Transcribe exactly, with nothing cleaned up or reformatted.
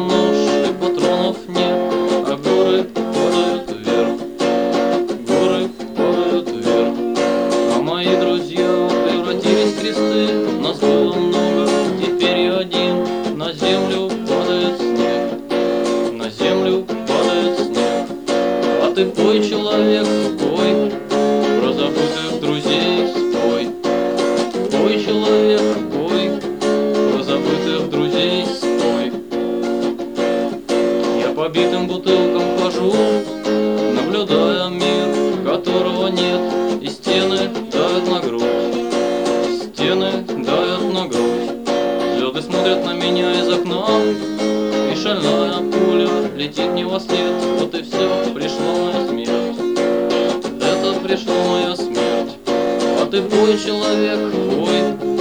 нож и патронов нет, а горы падают вверх, горы падают вверх. А мои друзья превратились в кресты, нас было много, теперь я один. На землю падает снег, на землю падает снег. А ты пой, человек, пой, про забытых друзей спой. Пой, человек, пой, про забытых друзей спой. Я по битым бутылкам хожу, наблюдая мир, которого нет, и стены давят на грудь, стены давят на грудь. Звезды смотрят на меня из окна, и шальная пуля летит мне во след. Вот и все, пришла моя смерть, это пришла моя смерть. А ты пой, человек, пой,